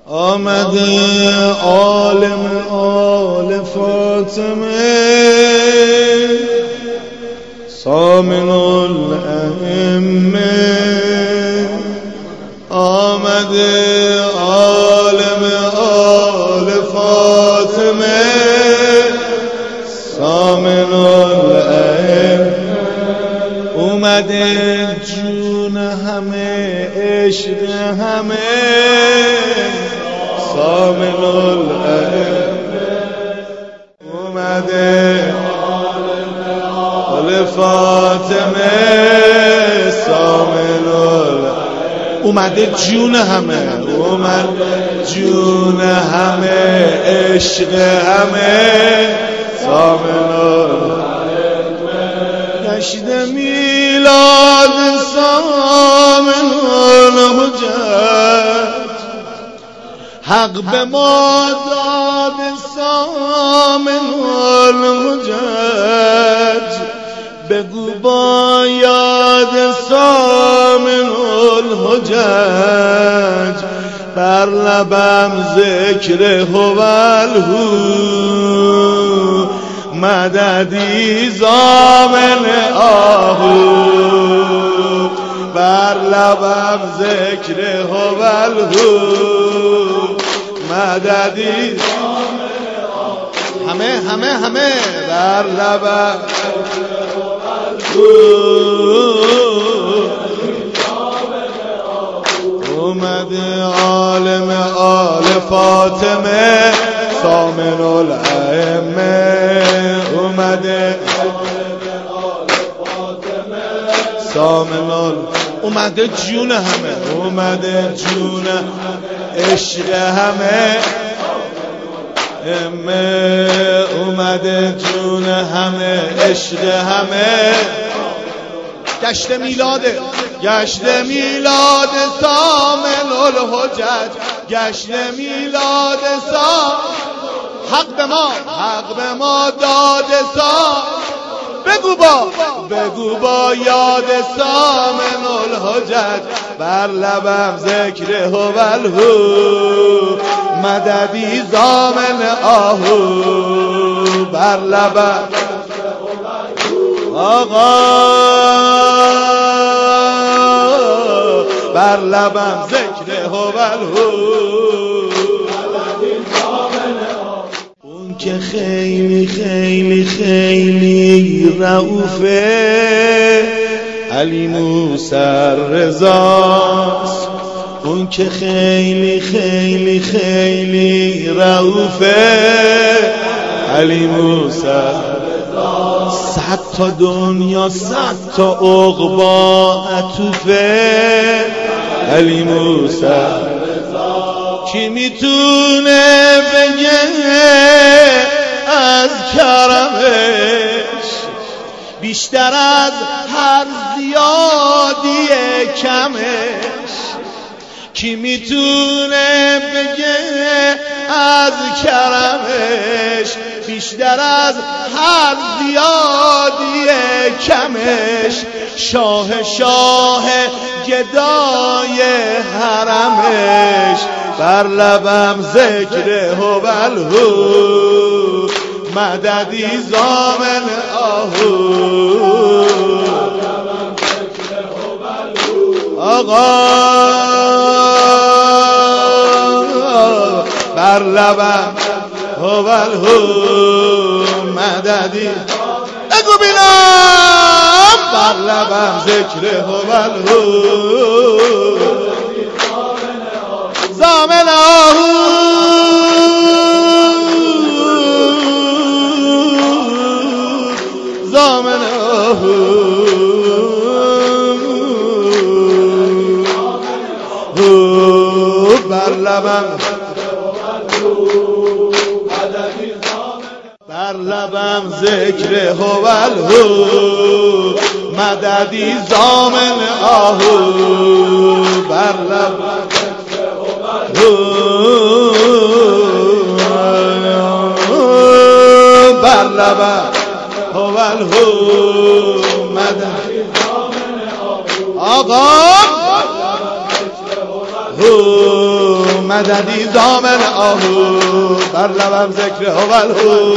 آمده عالم آل فاطمه سامن الائمه، آمده عالم آل فاطمه سامن الائمه، اومده جون همه عشق همه سامن الائمه، اومده آل فاطمه سامن الائمه، اومده جون همه، اومده جون همه عشق همه سامن الائمه، گشت میلاد سامن الحجت، حق به ما داد سامن الحجت، بگو با یاد سامن الحجت، بر لبم ذکر هوالهو مددی زامن آهو، بر لبم ذکر هوالهو مددی همه همه همه بر لبم اومده عالم آل فاطمه سامن الائمه، اومده سامن اومده جون همه، اومده جون عشق همه امه، اومده جون همه عشق همه، گشت میلاده سامن الحجت، گشت میلاد حق به ما داد بگو با یاد سامن الحجت، بر لبم ذکر هوالهو مددی زامن آهو، بر لبم آقا بر لبم ذکر هوالهو، اون که خیلی خیلی خیلی رؤوفه علی موسی رضاست، اون که خیلی خیلی خیلی رؤوفه علی موسی رضاست، 100 تا دنیا 100 تا عقبا عطوفه علی موسی رضا، کی میتونه بگه از کرمش بیشتر از هر زیادی کمش، کی میتونه بگه از کرمش بیشتر از هر زیادی کمش، شاه گدای حرمش، بر لبم ذکر هوالهو مددی زامن آهو، آقا بر لبم هوالهو مددی، بگو بینم بر لبم ذکر هوالهو زامن آهو، زامن آهو بر لبم بر لبم ذکر هوالهو مددی زامن آهو، بر لبم بر لبم هوالهو مددی آقا مددی زامن آهو بر لبم ذکر هوالهو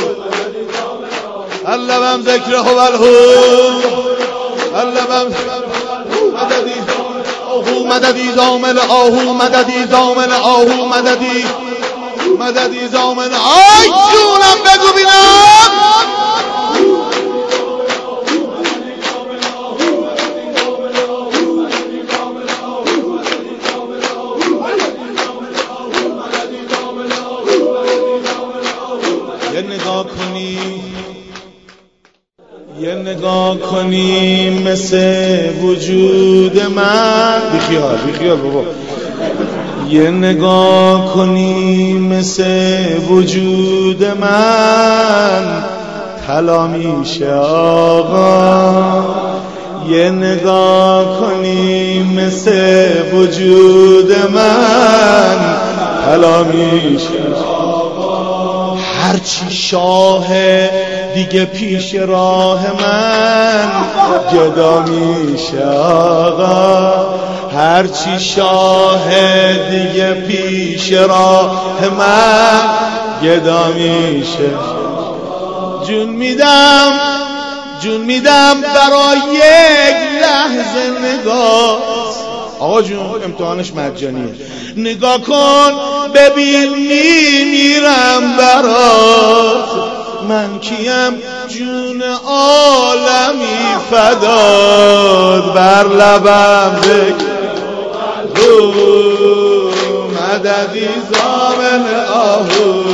بر لبم ذکر هوالهو بر لبم مددی آهو مددی زامن آهو مددی زامن آهو مددی زامن آی جونم بگو بینم یه نگاه کنی مثل وجود من بیخیال بابا یه نگاه کنی مثل وجود من طلا میشه آقا یه نگاه کنی مثل وجود من طلا میشه آقا هرچی شاه دیگه پیش راه من گدا میشه آقا هرچی شاه دیگه پیش راه من گدا میشه جون میدم برای یک لحظه نگاه آقا جون امتحانش مجانیه نگاه کن ببین میمیرم برات من کیم جون عالمی فداد بر لبم ذکر مددی زامن آهو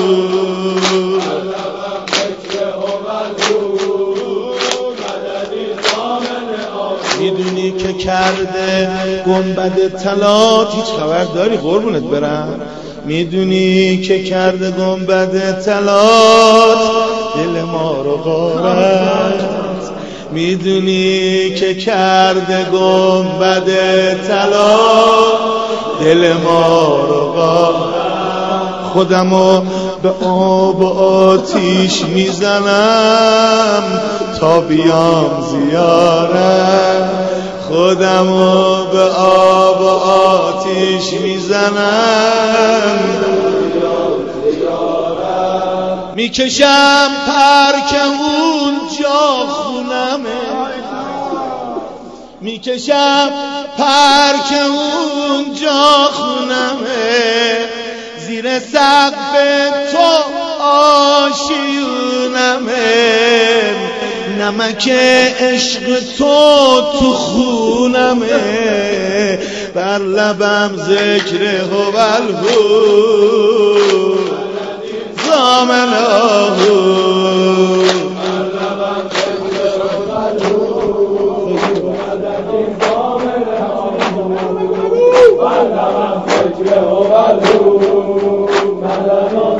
میدونی که کرده گنبد طلات هیچ خبر داری قربونت برم میدونی که کرده گنبد طلات دل ما رو غارت میدونی که کرده گنبد طلات دل ما رو غارت خودمو به آب و آتیش میزنم تا بیام زیارت خودمو به آب و آتیش میزنم میکشم پرک اونجا خونمه میکشم پرک اونجا خونمه زیر سقف تو آشیونمه نمک عشق تو خونمه بر لبم ذکر هوالهو زامن آهو بر لبم ذکر هوالهو